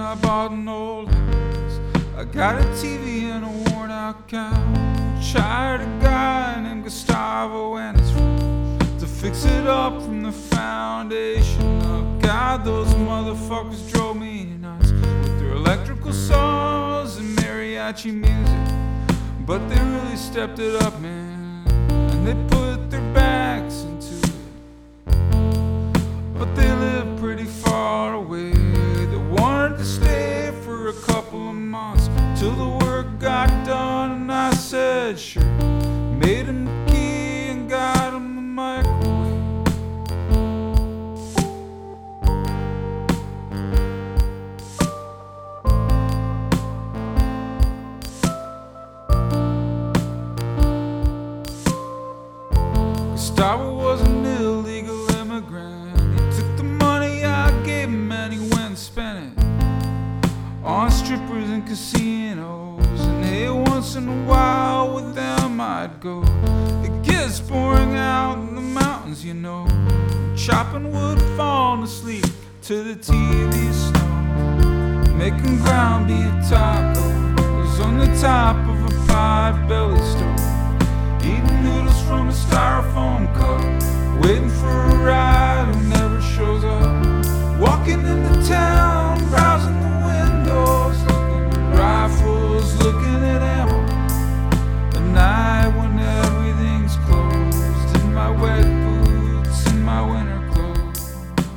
I bought an old house. I got a TV and a worn out couch. Hired a guy named Gustavo and his friends to fix it up from the foundation up. God, those motherfuckers drove me nuts with their electrical saws and mariachi music. But they really stepped it up, man, and they put their backs into it. But they live pretty far away. They wanted to stay for a couple of months till the work got done, and I said sure. Made him the key and got him the microwave. Gustavo was an illegal immigrant. He took the money I gave him and he went and spent it on strippers and casinos. And hey, once in a while with them I'd go. It gets boring out in the mountains, you know, chopping wood, falling asleep to the TV snow, making ground beef tacos on the top of a pot-belly stove, eating noodles from a styrofoam cup, waiting for a ride who never shows up, walking into town, browsing the windows, looking at rifles, looking at ammo. At night when everything's closed, in my wet boots, in my winter clothes.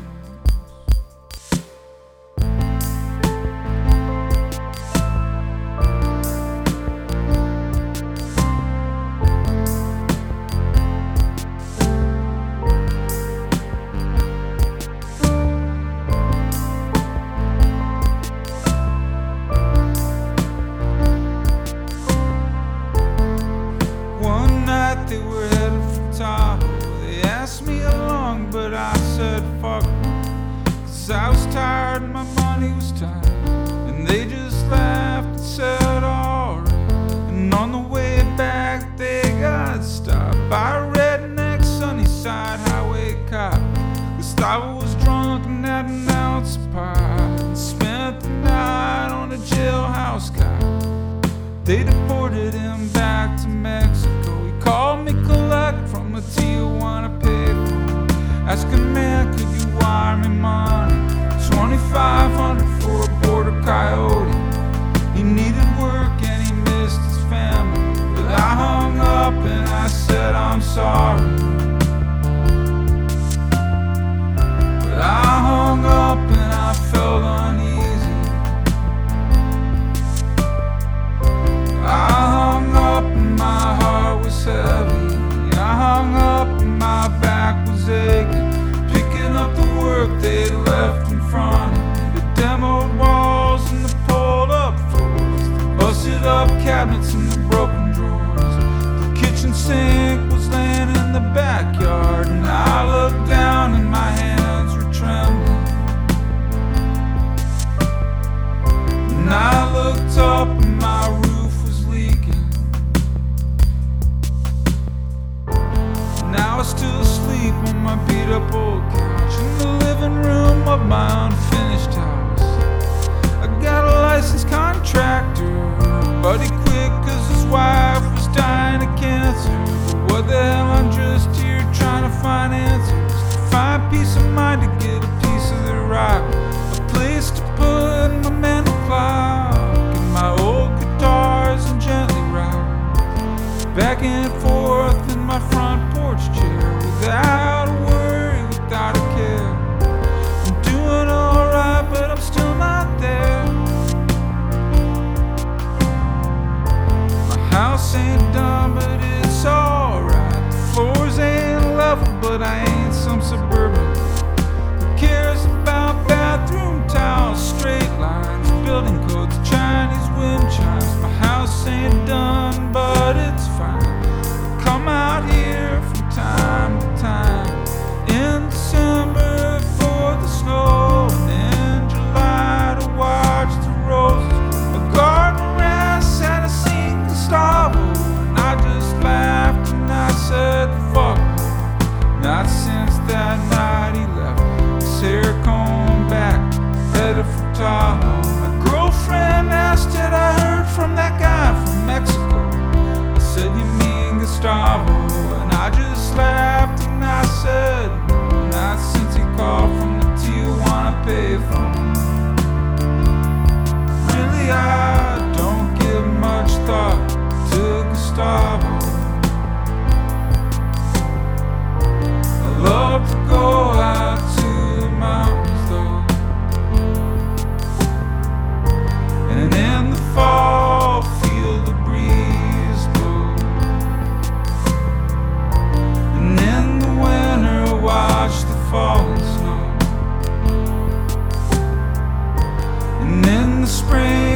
They were headed for Tahoe. They asked me along, but I said fuck them, 'cause I was tired and my money was tight. And they just laughed and said alright. And on the way back they got stopped by a redneck Sunnyside highway cop. Gustavo was drunk and had an ounce of pot and spent the night on a jailhouse cot. They deported him back to Mexico. Called me collect from a Tijuana payphone, asking, man, could you wire me money? $2,500 for a border coyote. He needed work and he missed his family. But I hung up and I said I'm sorry. But I hung up and I felt uneasy. I hung up and my heart was heavy. I hung up and my back was aching, picking up the work they'd left in front of me. The demoed walls and the pulled up floors, the busted up cabinets and the broken drawers. The kitchen sink was laying in the backyard, and I looked down and my hands were trembling. And I looked up and my roof was leaking. Now I was still asleep on my beat up old couch in the living room of my unfinished house. I got a licensed contractor, but he quit 'cause his wife was dying of cancer. But what the hell, I'm just here trying to find answers, to find peace of mind, to get a piece of the rock, a place to put my mental clock, and my old guitars and gently rock back and forth in my front porch chair, without a worry, without a care. I'm doing alright, but I'm still not there. My house ain't done, but it's alright. The floors ain't level, but I ain't some suburban. Who cares about bathroom towels, straight lines, building codes, Chinese wind chimes? My house ain't done, but it's fine. Come out here from time to time, in December for the snow, and in July to watch the roses. A garden rest had a sing Gustavo, and I just laughed and I said fuck. Not since that night he left, his hair combed back, headed for Tahoe. from that guy from Mexico. I said, you mean Gustavo? And I just laughed and I said, not since he called from the Tijuana payphone. Really, I don't give much thought to Gustavo. I love to go out to the mountains though, and in the fall feel the breeze blow, and in the winter watch the falling snow, and in the spring